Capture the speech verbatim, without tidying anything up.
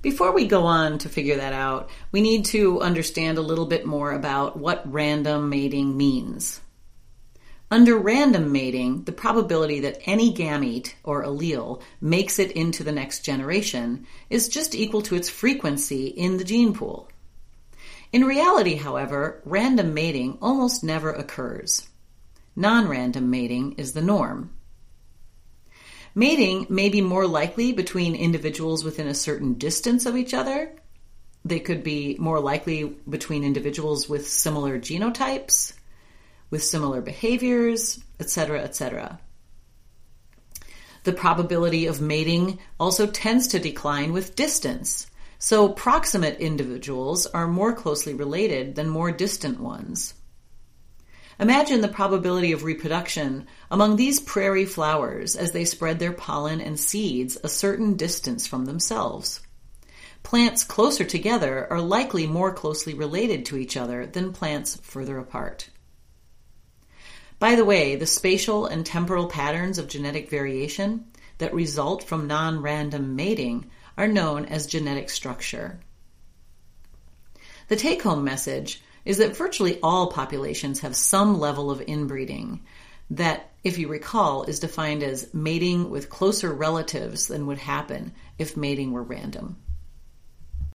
Before we go on to figure that out, we need to understand a little bit more about what random mating means. Under random mating, the probability that any gamete or allele makes it into the next generation is just equal to its frequency in the gene pool. In reality, however, random mating almost never occurs. Non-random mating is the norm. Mating may be more likely between individuals within a certain distance of each other. They could be more likely between individuals with similar genotypes, with similar behaviors, et cetera, et cetera. The probability of mating also tends to decline with distance, so proximate individuals are more closely related than more distant ones. Imagine the probability of reproduction among these prairie flowers as they spread their pollen and seeds a certain distance from themselves. Plants closer together are likely more closely related to each other than plants further apart. By the way, the spatial and temporal patterns of genetic variation that result from non-random mating are known as genetic structure. The take-home message is that virtually all populations have some level of inbreeding that, if you recall, is defined as mating with closer relatives than would happen if mating were random.